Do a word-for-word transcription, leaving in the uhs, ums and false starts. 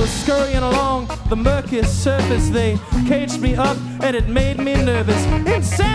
was scurrying along the murky surface. They caged me up and it made me nervous. Insanity!